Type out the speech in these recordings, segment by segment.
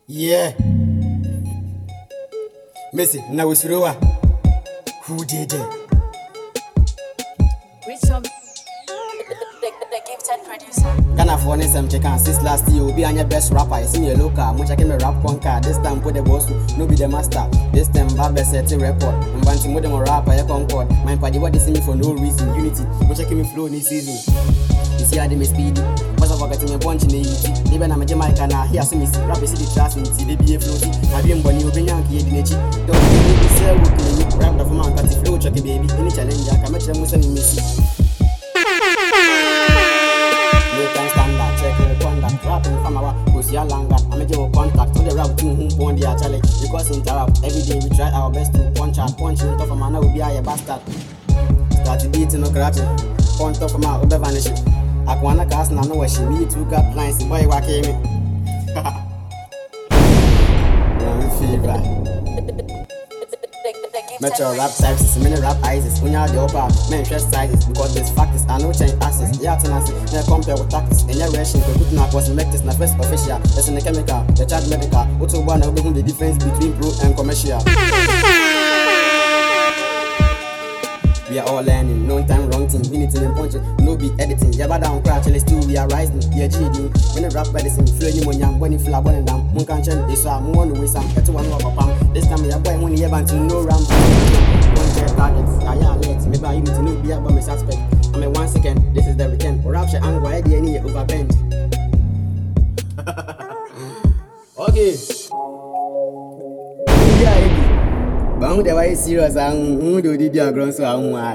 Yeah. Messi, now we Surowa. Who did it? Which of the gifted producer? Ghana for some check and since last year, will be on your best rapper. I see me a local, much I came a rap conquer. This time put the boss, no be the master. This time Barber set a record. I'm banting with them rapper, I concord. My party, what they see me for no reason. Unity, much I came in flow this season. You see how they may speedy. What's up, getting a bunch in the UT. Even I'm a Jamaican now, here see me rap the trust in the BA floaty. I've been born, you've been Yankee, in the don't you need to say, rap the man, got the flow, chucky baby. Any challenge, I can make them Muslim Missy. No time standard, check the conduct, rapping from our Kusia Langa. I'm a Joe contact to the rap team who won the challenge. Because in interrupt, every day we try our best to punch on top of a man, will be a bastard. Start to beat no cratching, point off of my over vanishing. I want to cast now, no, she need to got lines, boy, what came in. Metro rap types, many rap ISIS. When you're the upper, men trust sizes. Because there's factors, I no change access. The alternancy, they compare with tactics. And your ration, the good knock was make this na first official. That's in the chemical, the child medical. What's one of the difference between pro and commercial? We are all learning, no time wrong thing, we need to punching, no be editing, yeah, but down crash, let's do we are rising, yeah, GD. When the rap medicine, flowing when young, when you fly, when down, one can change this, so I'm one way, some, get to one of a pump. This time we are going when you have to no ramp. One check targets, I am late, maybe I need to know be about my suspect. I'm a 1 second, this is the return, or rapture and why the any overbend. Okay. Yeah, but who the way serious and who do the diagram so I'm why?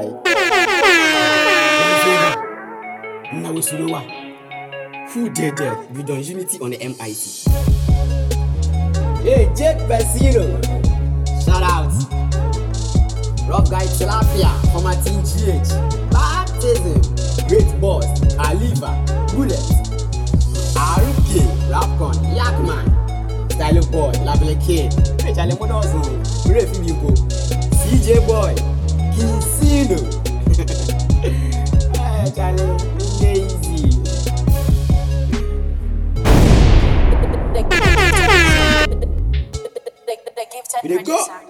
Now we Surowa. Who did that? We done unity on the MIT. Hey, Jake Basiro. Shout out. Rough guy Tilapia from my team GH. Baptism. Great boss. Aliva. Bullet. RK. Rapcon. Yakman. Style boy. Lovely kid. Hey, Charlie Modozo. Brave people. CJ boy. Kinsino. Hey, Charlie. Lazy. The gifted producer.